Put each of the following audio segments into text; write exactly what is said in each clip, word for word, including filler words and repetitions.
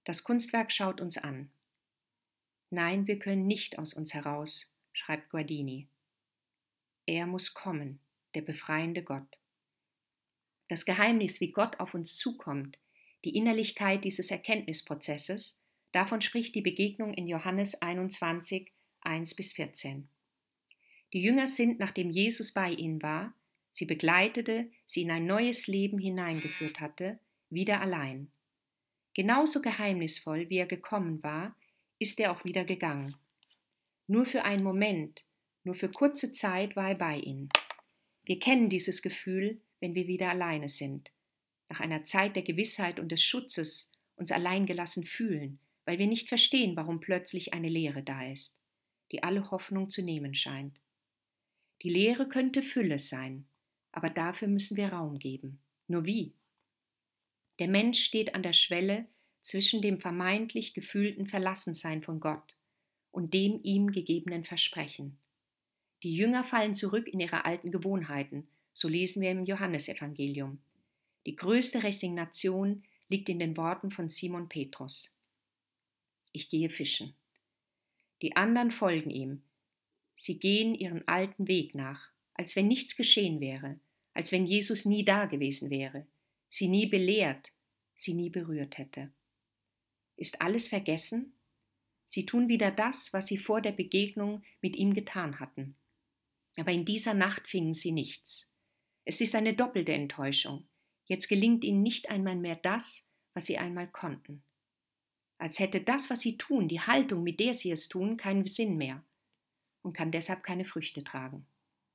Das Kunstwerk schaut uns an. Nein, wir können nicht aus uns heraus, schreibt Guardini. Er muss kommen, der befreiende Gott. Das Geheimnis, wie Gott auf uns zukommt, die Innerlichkeit dieses Erkenntnisprozesses, davon spricht die Begegnung in Johannes einundzwanzig, eins bis vierzehn. Die Jünger sind, nachdem Jesus bei ihnen war, sie begleitete, sie in ein neues Leben hineingeführt hatte, wieder allein. Genauso geheimnisvoll, wie er gekommen war, ist er auch wieder gegangen. Nur für einen Moment, nur für kurze Zeit war er bei ihnen. Wir kennen dieses Gefühl, wenn wir wieder alleine sind, nach einer Zeit der Gewissheit und des Schutzes uns alleingelassen fühlen, weil wir nicht verstehen, warum plötzlich eine Leere da ist, die alle Hoffnung zu nehmen scheint. Die Leere könnte Fülle sein, aber dafür müssen wir Raum geben. Nur wie? Der Mensch steht an der Schwelle zwischen dem vermeintlich gefühlten Verlassensein von Gott und dem ihm gegebenen Versprechen. Die Jünger fallen zurück in ihre alten Gewohnheiten, so lesen wir im Johannesevangelium. Die größte Resignation liegt in den Worten von Simon Petrus. Ich gehe fischen. Die anderen folgen ihm. Sie gehen ihren alten Weg nach, als wenn nichts geschehen wäre, als wenn Jesus nie da gewesen wäre, sie nie belehrt, sie nie berührt hätte. Ist alles vergessen? Sie tun wieder das, was sie vor der Begegnung mit ihm getan hatten. Aber in dieser Nacht fingen sie nichts. Es ist eine doppelte Enttäuschung. Jetzt gelingt ihnen nicht einmal mehr das, was sie einmal konnten. Als hätte das, was sie tun, die Haltung, mit der sie es tun, keinen Sinn mehr und kann deshalb keine Früchte tragen.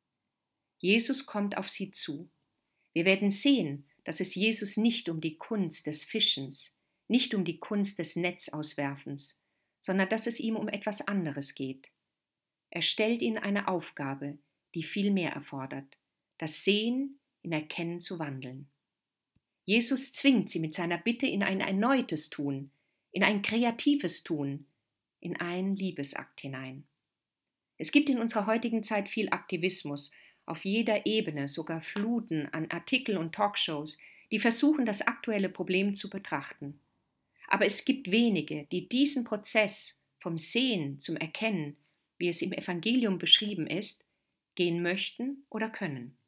Jesus kommt auf sie zu. Wir werden sehen, dass es Jesus nicht um die Kunst des Fischens, nicht um die Kunst des Netzauswerfens, sondern dass es ihm um etwas anderes geht. Er stellt ihnen eine Aufgabe, die viel mehr erfordert, das Sehen in Erkennen zu wandeln. Jesus zwingt sie mit seiner Bitte in ein erneutes Tun, in ein kreatives Tun, in einen Liebesakt hinein. Es gibt in unserer heutigen Zeit viel Aktivismus, auf jeder Ebene, sogar Fluten an Artikeln und Talkshows, die versuchen, das aktuelle Problem zu betrachten. Aber es gibt wenige, die diesen Prozess vom Sehen zum Erkennen, wie es im Evangelium beschrieben ist, gehen möchten oder können.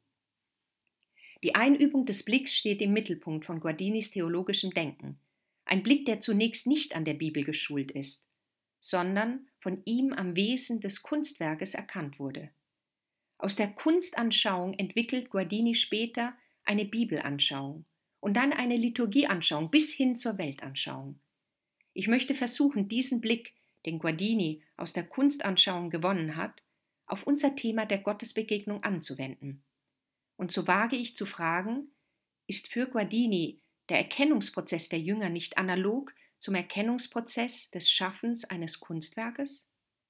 Die Einübung des Blicks steht im Mittelpunkt von Guardinis theologischem Denken. Ein Blick, der zunächst nicht an der Bibel geschult ist, sondern von ihm am Wesen des Kunstwerkes erkannt wurde. Aus der Kunstanschauung entwickelt Guardini später eine Bibelanschauung und dann eine Liturgieanschauung bis hin zur Weltanschauung. Ich möchte versuchen, diesen Blick, den Guardini aus der Kunstanschauung gewonnen hat, auf unser Thema der Gottesbegegnung anzuwenden. Und so wage ich zu fragen, ist für Guardini der Erkennungsprozess der Jünger nicht analog zum Erkennungsprozess des Schaffens eines Kunstwerkes?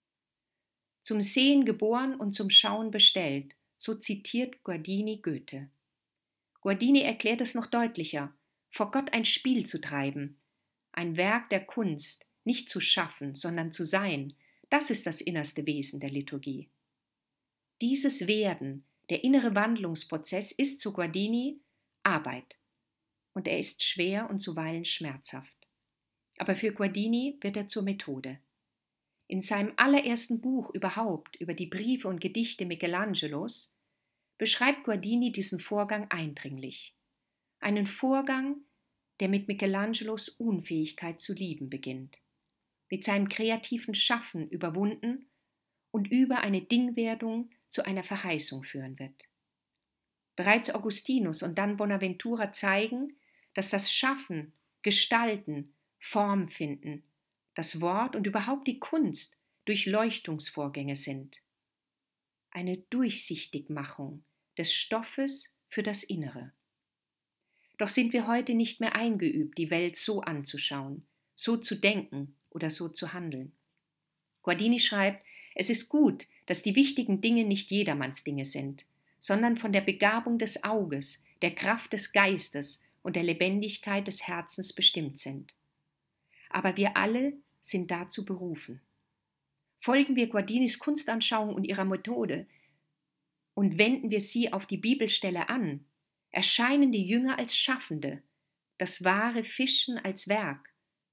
Zum Sehen geboren und zum Schauen bestellt, so zitiert Guardini Goethe. Guardini erklärt es noch deutlicher, vor Gott ein Spiel zu treiben, ein Werk der Kunst, nicht zu schaffen, sondern zu sein, das ist das innerste Wesen der Liturgie. Dieses Werden, der innere Wandlungsprozess ist zu Guardini Arbeit und er ist schwer und zuweilen schmerzhaft. Aber für Guardini wird er zur Methode. In seinem allerersten Buch überhaupt über die Briefe und Gedichte Michelangelos beschreibt Guardini diesen Vorgang eindringlich. Einen Vorgang, der mit Michelangelos Unfähigkeit zu lieben beginnt, mit seinem kreativen Schaffen überwunden und über eine Dingwerdung zu einer Verheißung führen wird. Bereits Augustinus und dann Bonaventura zeigen, dass das Schaffen, Gestalten, Form finden, das Wort und überhaupt die Kunst Durchleuchtungsvorgänge sind. Eine Durchsichtigmachung des Stoffes für das Innere. Doch sind wir heute nicht mehr eingeübt, die Welt so anzuschauen, so zu denken oder so zu handeln. Guardini schreibt, es ist gut, dass die wichtigen Dinge nicht jedermanns Dinge sind, sondern von der Begabung des Auges, der Kraft des Geistes und der Lebendigkeit des Herzens bestimmt sind. Aber wir alle sind dazu berufen. Folgen wir Guardinis Kunstanschauung und ihrer Methode und wenden wir sie auf die Bibelstelle an, erscheinen die Jünger als Schaffende, das wahre Fischen als Werk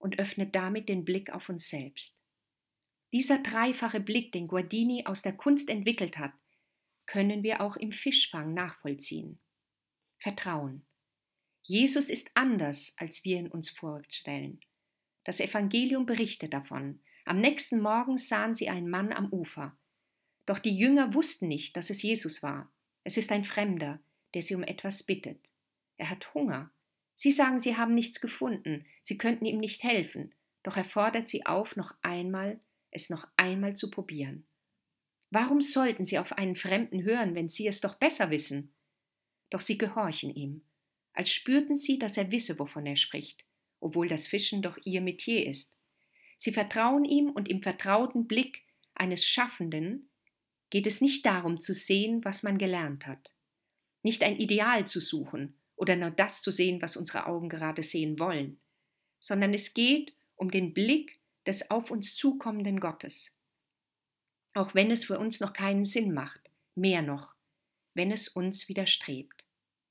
und öffnet damit den Blick auf uns selbst. Dieser dreifache Blick, den Guardini aus der Kunst entwickelt hat, können wir auch im Fischfang nachvollziehen. Vertrauen. Jesus ist anders, als wir ihn uns vorstellen. Das Evangelium berichtet davon. Am nächsten Morgen sahen sie einen Mann am Ufer. Doch die Jünger wussten nicht, dass es Jesus war. Es ist ein Fremder, der sie um etwas bittet. Er hat Hunger. Sie sagen, sie haben nichts gefunden, sie könnten ihm nicht helfen. Doch er fordert sie auf, noch einmal, es noch einmal zu probieren. Warum sollten sie auf einen Fremden hören, wenn sie es doch besser wissen? Doch sie gehorchen ihm, als spürten sie, dass er wisse, wovon er spricht, obwohl das Fischen doch ihr Metier ist. Sie vertrauen ihm und im vertrauten Blick eines Schaffenden geht es nicht darum zu sehen, was man gelernt hat, nicht ein Ideal zu suchen oder nur das zu sehen, was unsere Augen gerade sehen wollen, sondern es geht um den Blick des auf uns zukommenden Gottes. Auch wenn es für uns noch keinen Sinn macht, mehr noch, wenn es uns widerstrebt.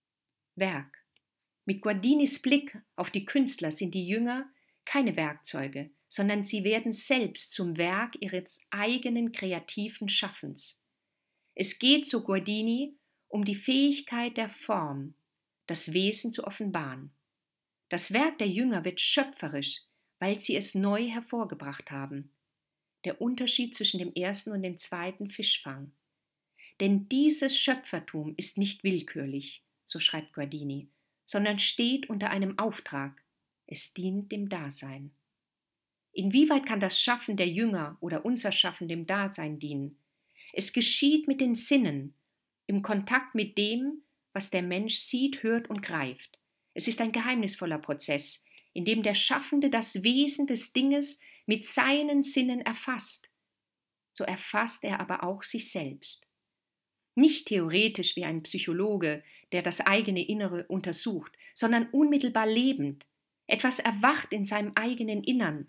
Werk. Mit Guardinis Blick auf die Künstler sind die Jünger keine Werkzeuge, sondern sie werden selbst zum Werk ihres eigenen kreativen Schaffens. Es geht, so Guardini, um die Fähigkeit der Form, das Wesen zu offenbaren. Das Werk der Jünger wird schöpferisch, weil sie es neu hervorgebracht haben. Der Unterschied zwischen dem ersten und dem zweiten Fischfang. Denn dieses Schöpfertum ist nicht willkürlich, so schreibt Guardini, sondern steht unter einem Auftrag. Es dient dem Dasein. Inwieweit kann das Schaffen der Jünger oder unser Schaffen dem Dasein dienen? Es geschieht mit den Sinnen, im Kontakt mit dem, was der Mensch sieht, hört und greift. Es ist ein geheimnisvoller Prozess, in dem der Schaffende das Wesen des Dinges mit seinen Sinnen erfasst. So erfasst er aber auch sich selbst. Nicht theoretisch wie ein Psychologe, der das eigene Innere untersucht, sondern unmittelbar lebend. Etwas erwacht in seinem eigenen Innern.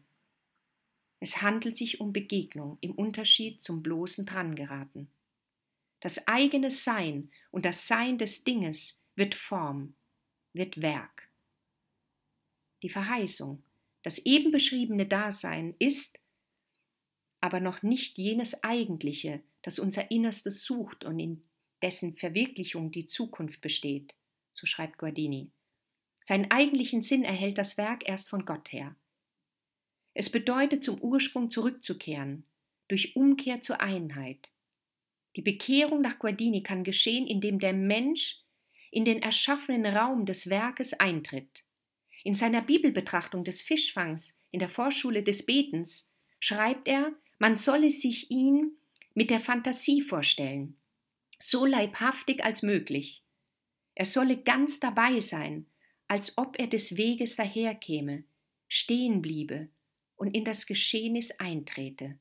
Es handelt sich um Begegnung im Unterschied zum bloßen Drangeraten. Das eigene Sein und das Sein des Dinges wird Form, wird Werk. Die Verheißung, das eben beschriebene Dasein ist aber noch nicht jenes Eigentliche, das unser Innerstes sucht und in dessen Verwirklichung die Zukunft besteht, so schreibt Guardini. Seinen eigentlichen Sinn erhält das Werk erst von Gott her. Es bedeutet, zum Ursprung zurückzukehren, durch Umkehr zur Einheit. Die Bekehrung nach Guardini kann geschehen, indem der Mensch in den erschaffenen Raum des Werkes eintritt. In seiner Bibelbetrachtung des Fischfangs in der Vorschule des Betens schreibt er, man solle sich ihn mit der Fantasie vorstellen, so leibhaftig als möglich. Er solle ganz dabei sein, als ob er des Weges daherkäme, stehen bliebe und in das Geschehnis eintrete.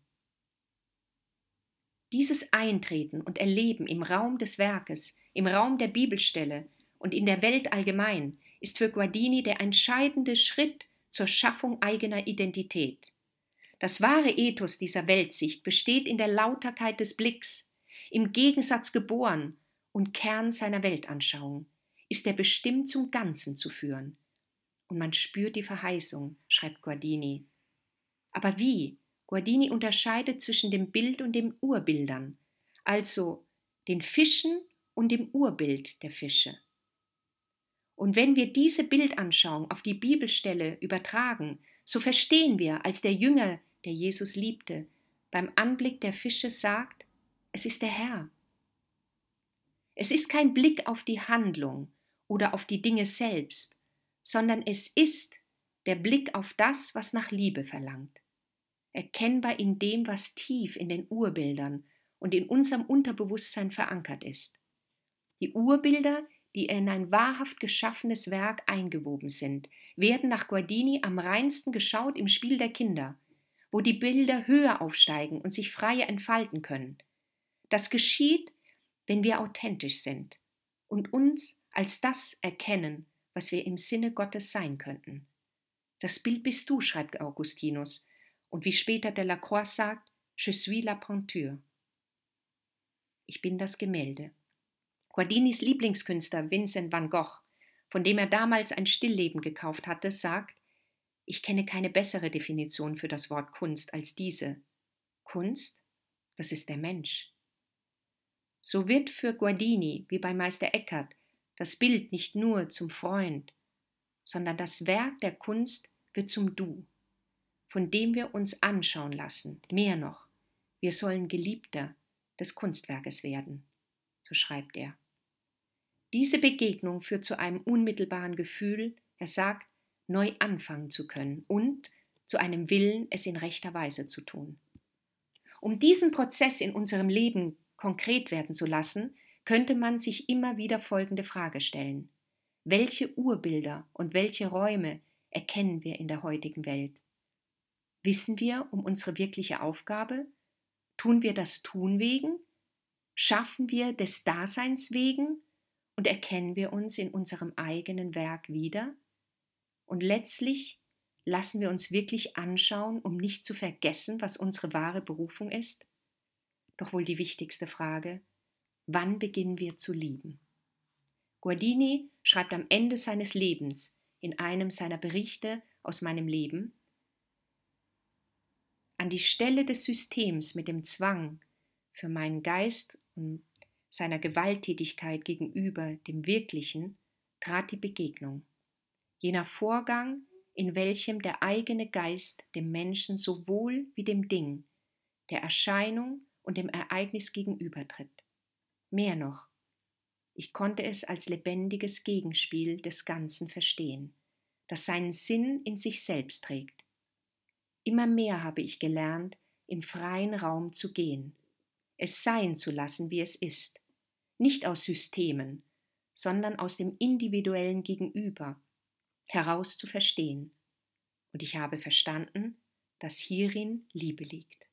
Dieses Eintreten und Erleben im Raum des Werkes, im Raum der Bibelstelle und in der Welt allgemein ist für Guardini der entscheidende Schritt zur Schaffung eigener Identität. Das wahre Ethos dieser Weltsicht besteht in der Lauterkeit des Blicks, im Gegensatz geboren und Kern seiner Weltanschauung, ist er bestimmt zum Ganzen zu führen. Und man spürt die Verheißung, schreibt Guardini. Aber wie? Guardini unterscheidet zwischen dem Bild und den Urbildern, also den Fischen und dem Urbild der Fische. Und wenn wir diese Bildanschauung auf die Bibelstelle übertragen, so verstehen wir, als der Jünger, der Jesus liebte, beim Anblick der Fische sagt, es ist der Herr. Es ist kein Blick auf die Handlung oder auf die Dinge selbst, sondern es ist der Blick auf das, was nach Liebe verlangt. Erkennbar in dem, was tief in den Urbildern und in unserem Unterbewusstsein verankert ist. Die Urbilder, die in ein wahrhaft geschaffenes Werk eingewoben sind, werden nach Guardini am reinsten geschaut im Spiel der Kinder, wo die Bilder höher aufsteigen und sich freier entfalten können. Das geschieht, wenn wir authentisch sind und uns als das erkennen, was wir im Sinne Gottes sein könnten. Das Bild bist du, schreibt Augustinus, und wie später Delacroix sagt, je suis la peinture. Ich bin das Gemälde. Guardinis Lieblingskünstler Vincent van Gogh, von dem er damals ein Stillleben gekauft hatte, sagt, Ich kenne keine bessere Definition für das Wort Kunst als diese. Kunst, das ist der Mensch. So wird für Guardini, wie bei Meister Eckhart, das Bild nicht nur zum Freund, sondern das Werk der Kunst wird zum Du, von dem wir uns anschauen lassen. Mehr noch, wir sollen Geliebter des Kunstwerkes werden, so schreibt er. Diese Begegnung führt zu einem unmittelbaren Gefühl, er sagt, neu anfangen zu können und zu einem Willen, es in rechter Weise zu tun. Um diesen Prozess in unserem Leben konkret werden zu lassen, könnte man sich immer wieder folgende Frage stellen. Welche Urbilder und welche Räume erkennen wir in der heutigen Welt? Wissen wir um unsere wirkliche Aufgabe? Tun wir das Tun wegen? Schaffen wir des Daseins wegen? Und erkennen wir uns in unserem eigenen Werk wieder? Und letztlich lassen wir uns wirklich anschauen, um nicht zu vergessen, was unsere wahre Berufung ist? Doch wohl die wichtigste Frage, wann beginnen wir zu lieben? Guardini schreibt am Ende seines Lebens in einem seiner Berichte aus meinem Leben: An die Stelle des Systems mit dem Zwang für meinen Geist und seiner Gewalttätigkeit gegenüber dem Wirklichen trat die Begegnung, jener Vorgang, in welchem der eigene Geist dem Menschen sowohl wie dem Ding, der Erscheinung und dem Ereignis gegenübertritt. Mehr noch, ich konnte es als lebendiges Gegenspiel des Ganzen verstehen, das seinen Sinn in sich selbst trägt. Immer mehr habe ich gelernt, im freien Raum zu gehen, es sein zu lassen, wie es ist, nicht aus Systemen, sondern aus dem individuellen Gegenüber heraus zu verstehen. Und ich habe verstanden, dass hierin Liebe liegt.